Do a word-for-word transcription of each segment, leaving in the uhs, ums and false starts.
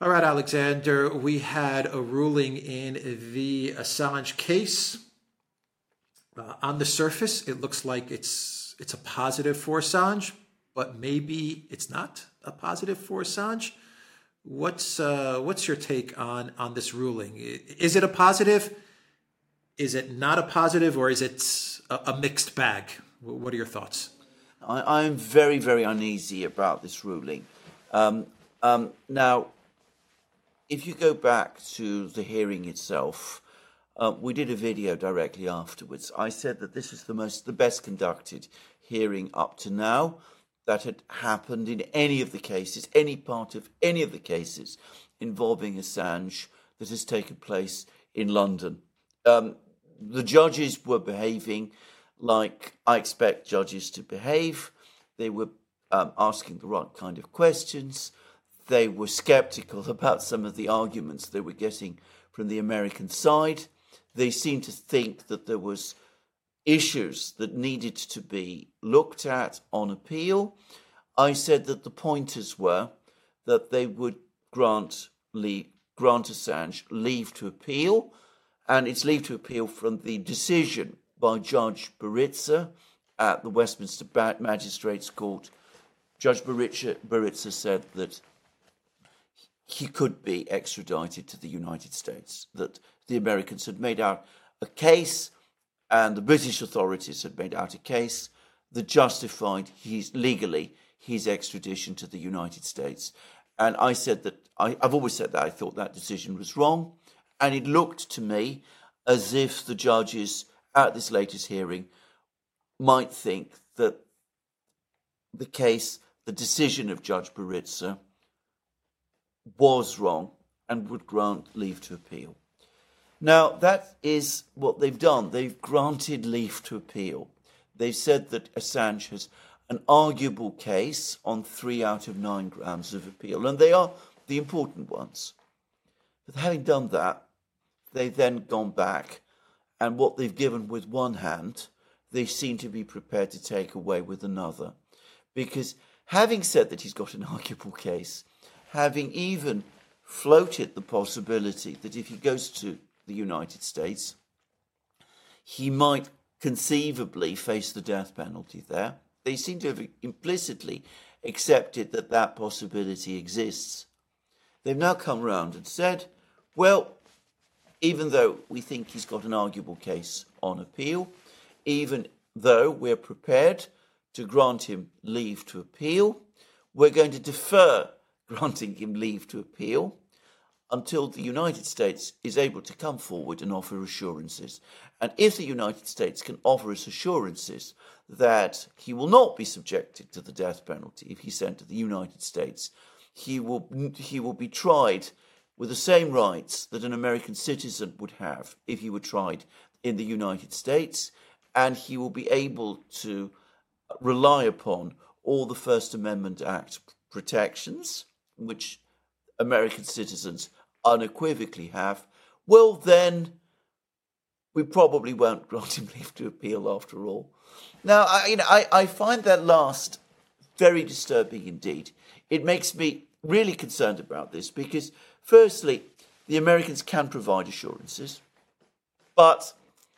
All right, Alexander, we had a ruling in the Assange case. Uh, on the surface, it looks like it's it's a positive for Assange, but maybe it's not a positive for Assange. What's uh, what's your take on on this ruling? Is it a positive? Is it not a positive, or is it a, a mixed bag? What are your thoughts? I, I'm very, very uneasy about this ruling. Um, um, now, if you go back to the hearing itself, uh, we did a video directly afterwards. I said that this is the most, the best conducted hearing up to now that had happened in any of the cases, any part of any of the cases involving Assange that has taken place in London. Um, the judges were behaving like I expect judges to behave. They were um, asking the right kind of questions. They were skeptical about some of the arguments they were getting from the American side. They seemed to think that there was issues that needed to be looked at on appeal. I said that the pointers were that they would grant leave, grant Assange leave to appeal, and it's leave to appeal from the decision by Judge Baritza at the Westminster Magistrates Court. Judge Baritza, Baritza said that he could be extradited to the United States, that the Americans had made out a case and the British authorities had made out a case that justified his, legally his extradition to the United States. And I said that, I, I've always said that I thought that decision was wrong. And it looked to me as if the judges at this latest hearing might think that the case, the decision of Judge Baritza was wrong and would grant leave to appeal. Now, that is what they've done. They've granted leave to appeal. They've said that Assange has an arguable case on three out of nine grounds of appeal, and they are the important ones. But having done that, they've then gone back, and what they've given with one hand, they seem to be prepared to take away with another. Because having said that he's got an arguable case, having even floated the possibility that if he goes to the United States, he might conceivably face the death penalty there. They seem to have implicitly accepted that that possibility exists. They've now come round and said, well, even though we think he's got an arguable case on appeal, even though we're prepared to grant him leave to appeal, we're going to defer granting him leave to appeal until the United States is able to come forward and offer assurances. And if the United States can offer us assurances that he will not be subjected to the death penalty if he's sent to the United States, he will he will be tried with the same rights that an American citizen would have if he were tried in the United States, and he will be able to rely upon all the First Amendment Act protections, which American citizens unequivocally have, well, then we probably won't grant him leave to appeal after all. Now, I, you know, I, I find that last very disturbing indeed. It makes me really concerned about this because, firstly, the Americans can provide assurances, but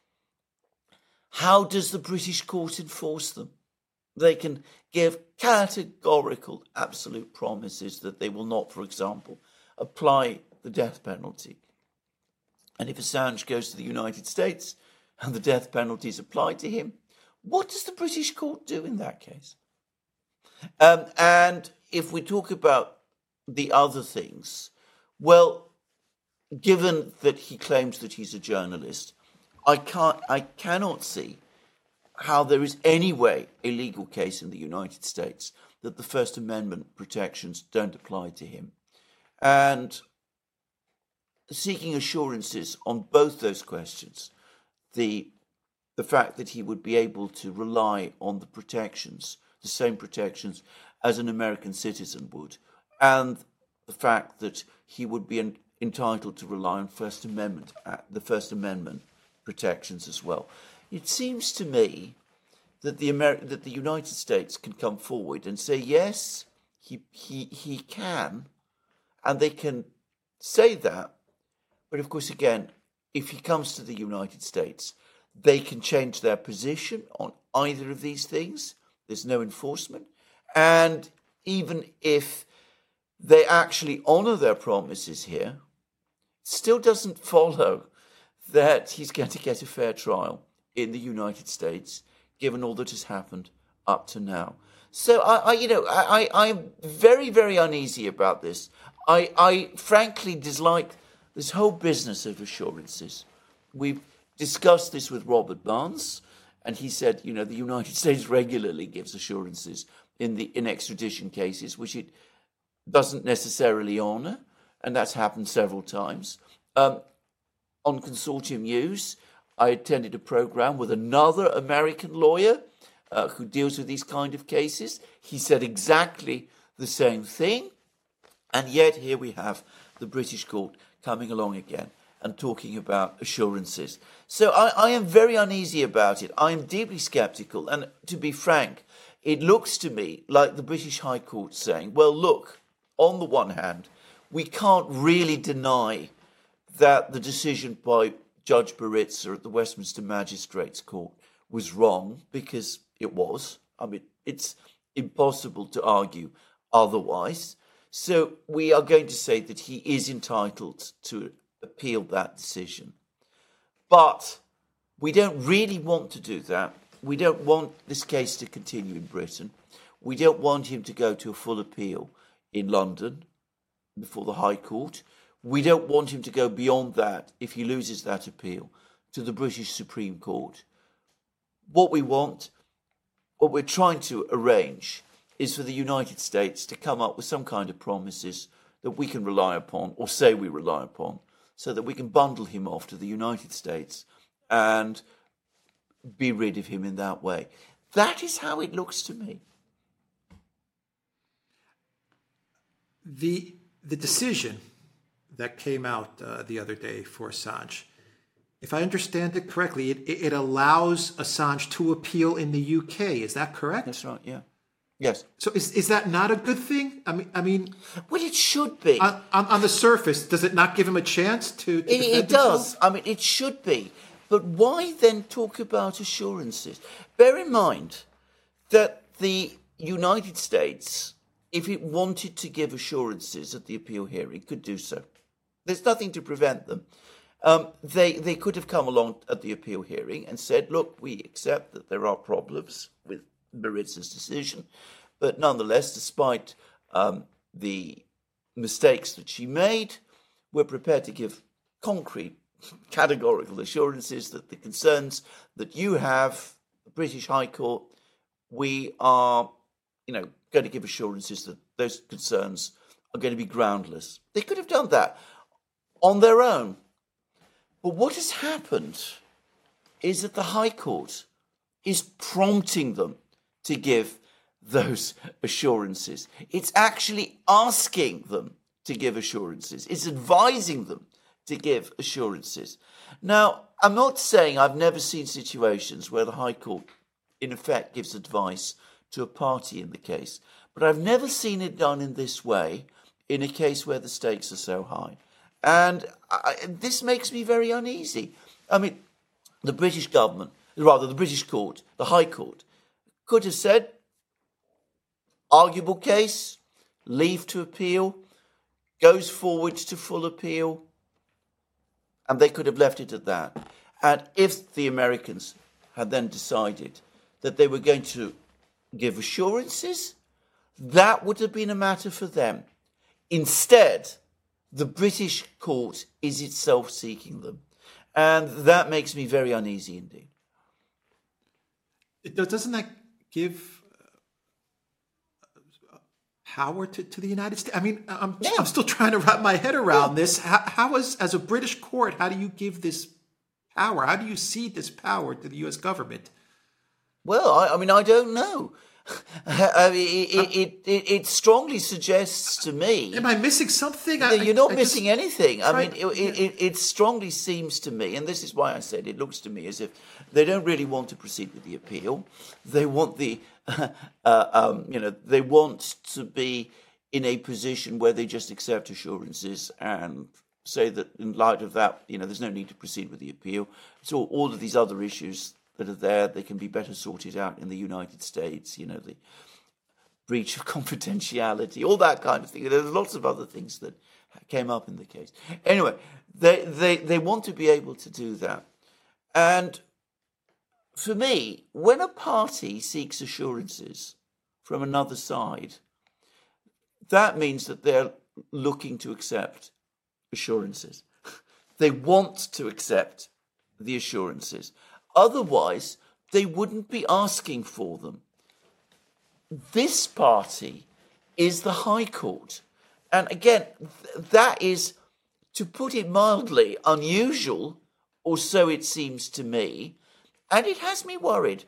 how does the British court enforce them? They can give categorical, absolute promises that they will not, for example, apply the death penalty. And if Assange goes to the United States and the death penalty is applied to him, what does the British court do in that case? Um, and if we talk about the other things, well, given that he claims that he's a journalist, I can't, I cannot see how there is any way a legal case in the United States that the First Amendment protections don't apply to him. And seeking assurances on both those questions, the the fact that he would be able to rely on the protections, the same protections as an American citizen would, and the fact that he would be en- entitled to rely on First Amendment, the First Amendment protections as well. It seems to me that the Ameri- that the United States can come forward and say, yes, he he he can, And they can say that. But of course, again, if he comes to the United States, they can change their position on either of these things. There's no enforcement. And even if they actually honour their promises here, it still doesn't follow that he's going to get a fair trial in the United States, given all that has happened up to now. So, I, I you know, I, I, I'm very, very uneasy about this. I, I frankly dislike this whole business of assurances. We've discussed this with Robert Barnes, and he said, you know, the United States regularly gives assurances in the in extradition cases, which it doesn't necessarily honour, and that's happened several times. Um, on Consortium News, I attended a programme with another American lawyer uh, who deals with these kind of cases. He said exactly the same thing, and yet here we have the British court coming along again and talking about assurances. So I, I am very uneasy about it. I am deeply sceptical, and to be frank, it looks to me like the British High Court saying, well, look, on the one hand, we can't really deny that the decision by Judge Baritza at the Westminster Magistrates Court was wrong, because it was. I mean, it's impossible to argue otherwise. So we are going to say that he is entitled to appeal that decision. But we don't really want to do that. We don't want this case to continue in Britain. We don't want him to go to a full appeal in London before the High Court. We don't want him to go beyond that, if he loses that appeal, to the British Supreme Court. What we want, what we're trying to arrange, is for the United States to come up with some kind of promises that we can rely upon, or say we rely upon, so that we can bundle him off to the United States and be rid of him in that way. That is how it looks to me. The the decision that came out uh, the other day for Assange, if I understand it correctly, it, it allows Assange to appeal in the U K. Is that correct? That's right, yeah. Yes. So is is that not a good thing? I mean, I mean, well, it should be. On, on, on the surface, does it not give him a chance to? to it it does. himself? I mean, it should be. But why then talk about assurances? Bear in mind that the United States, if it wanted to give assurances at the appeal hearing, could do so. There's nothing to prevent them. Um, they they could have come along at the appeal hearing and said, look, we accept that there are problems with Baritza's decision, but nonetheless, despite um, the mistakes that she made, we're prepared to give concrete, categorical assurances that the concerns that you have, the British High Court, we are, you know, going to give assurances that those concerns are going to be groundless. They could have done that on their own. But what has happened is that the High Court is prompting them to give those assurances. It's actually asking them to give assurances. It's advising them to give assurances. Now, I'm not saying I've never seen situations where the High Court, in effect, gives advice to a party in the case, but I've never seen it done in this way in a case where the stakes are so high. And I, this makes me very uneasy. I mean, the British government, rather the British court, the High Court, could have said, arguable case, leave to appeal, goes forward to full appeal, and they could have left it at that. And if the Americans had then decided that they were going to give assurances, that would have been a matter for them. Instead, the British court is itself seeking them. And that makes me very uneasy indeed. It does, doesn't that give power to, to the United States? I mean, I'm, Yeah. I'm still trying to wrap my head around this. How, how is, as a British court, how do you give this power? How do you cede this power to the U S government? Well, I, I mean, I don't know. I mean, it, it, it, it strongly suggests to me... Am I missing something? I, You're not I missing just anything. I tried- mean, it, it, it, it strongly seems to me, and this is why I said it looks to me as if they don't really want to proceed with the appeal. They want the, uh, um, you know, they want to be in a position where they just accept assurances and say that in light of that, you know, there's no need to proceed with the appeal. So all of these other issues that are there, they can be better sorted out in the United States, you know, the breach of confidentiality, all that kind of thing. There's lots of other things that came up in the case. Anyway, they, they, they want to be able to do that. And for me, when a party seeks assurances from another side, that means that they're looking to accept assurances. They want to accept the assurances. Otherwise, they wouldn't be asking for them. This party is the High Court. And again, th- that is, to put it mildly, unusual, or so it seems to me, and it has me worried.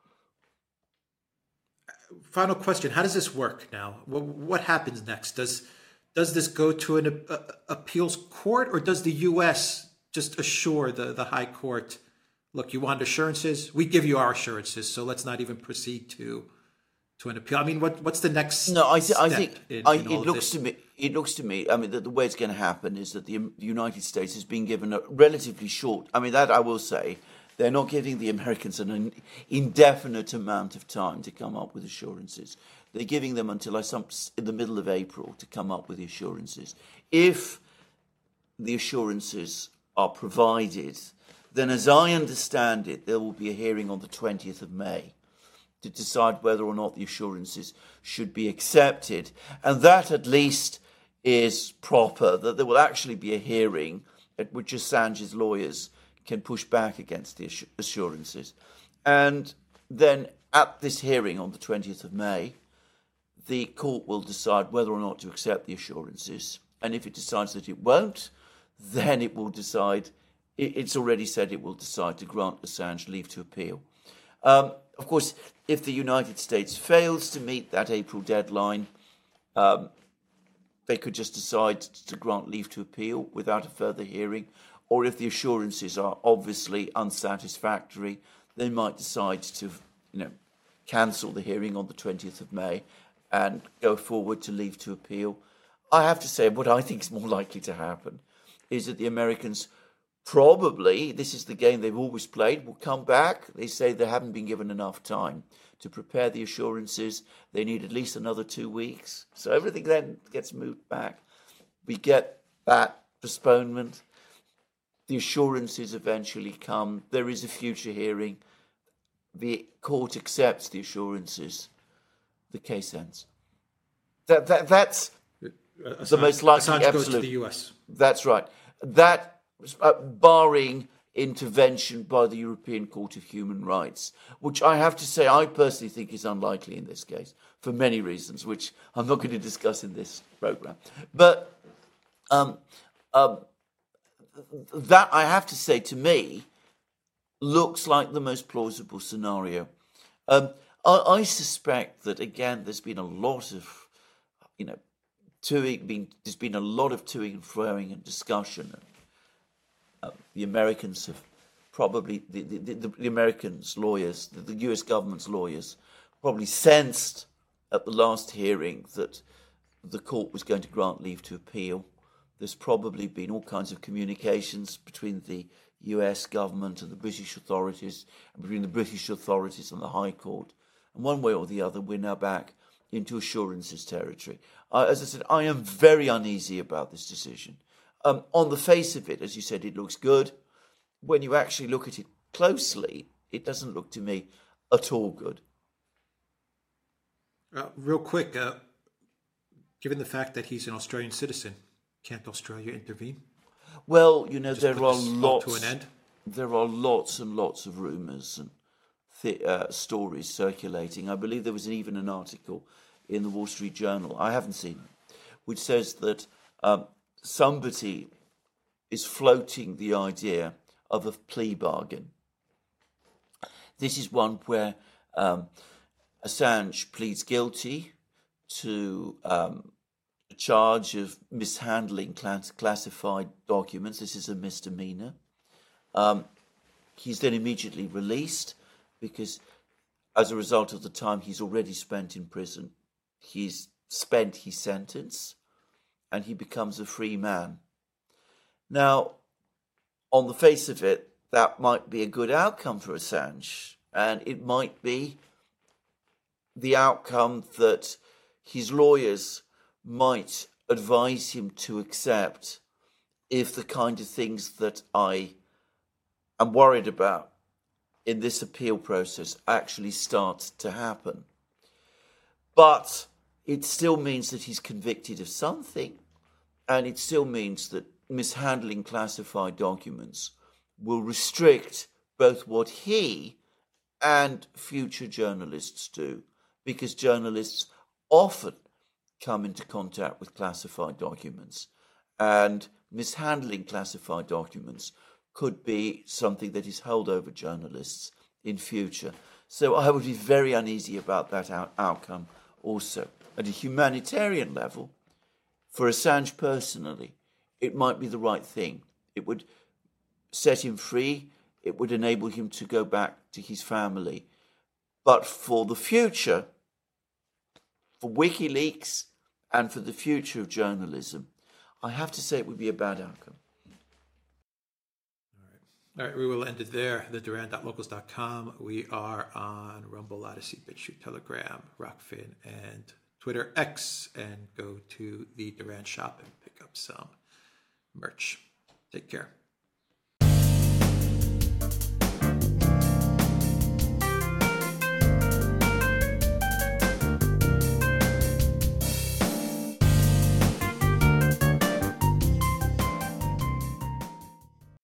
Final question: how does this work now? What, what happens next? Does does this go to an uh, appeals court, or does the U S just assure the, the High Court, look, you want assurances? We give you our assurances, so let's not even proceed to to an appeal. I mean, what what's the next? No, I, th- I think in, I, in it looks to me. It looks to me. I mean, that the way it's going to happen is that the United States has been given a relatively short. I mean, that I will say, they're not giving the Americans an indefinite amount of time to come up with assurances. They're giving them until I some in the middle of April to come up with the assurances. If the assurances are provided, then, as I understand it, there will be a hearing on the twentieth of May. To decide whether or not the assurances should be accepted. And that at least is proper, that there will actually be a hearing at which Assange's lawyers can push back against the assurances. And then at this hearing on the twentieth of May, the court will decide whether or not to accept the assurances. And if it decides that it won't, then it will decide, it's already said it will decide to grant Assange leave to appeal. Um, of course, if the United States fails to meet that April deadline, um, they could just decide to grant leave to appeal without a further hearing. Or if the assurances are obviously unsatisfactory, they might decide to, you know, cancel the hearing on the twentieth of May and go forward to leave to appeal. I have to say, what I think is more likely to happen is that the Americans probably, this is the game they've always played, will come back. They say they haven't been given enough time to prepare the assurances. They need at least another two weeks. So everything then gets moved back. We get that postponement. The assurances eventually come. There is a future hearing. The court accepts the assurances. The case ends. That, that That's uh, the most likely Assange absolute. goes to the U S. That's right. That Uh, barring intervention by the European Court of Human Rights, which I have to say I personally think is unlikely in this case, for many reasons, which I'm not going to discuss in this programme. But um, um, that, I have to say, to me, looks like the most plausible scenario. Um, I, I suspect that, again, there's been a lot of, you know, toing, been, there's been a lot of toing and froing and discussion. Uh, the Americans have probably, the, the, the, the Americans' lawyers, the, the U S government's lawyers, probably sensed at the last hearing that the court was going to grant leave to appeal. There's probably been all kinds of communications between the U S government and the British authorities, and between the British authorities and the High Court. And one way or the other, we're now back into assurances territory. Uh, as I said, I am very uneasy about this decision. Um, on the face of it, as you said, it looks good. When you actually look at it closely, it doesn't look to me at all good. Uh, real quick, uh, given the fact that he's an Australian citizen, can't Australia intervene? Well, you know, Just there are lots. To an end? There are lots and lots of rumours and th- uh, stories circulating. I believe there was even an article in the Wall Street Journal, I haven't seen it, which says that um, somebody is floating the idea of a plea bargain. This is one where um, Assange pleads guilty to um, a charge of mishandling class- classified documents. This is a misdemeanor. Um, he's then immediately released because, as a result of the time he's already spent in prison, he's spent his sentence and he becomes a free man. Now, on the face of it, that might be a good outcome for Assange, and it might be the outcome that his lawyers might advise him to accept if the kind of things that I am worried about in this appeal process actually start to happen. But it still means that he's convicted of something, and it still means that mishandling classified documents will restrict both what he and future journalists do, because journalists often come into contact with classified documents, and mishandling classified documents could be something that is held over journalists in future. So I would be very uneasy about that out- outcome also. At a humanitarian level, for Assange personally, it might be the right thing. It would set him free. It would enable him to go back to his family. But for the future, for WikiLeaks and for the future of journalism, I have to say it would be a bad outcome. All right. All right, we will end it there. the duran dot locals dot com. We are on Rumble, Odyssey, BitChute, Telegram, Rockfin, and Twitter X. And go to the Duran shop and pick up some merch. Take care.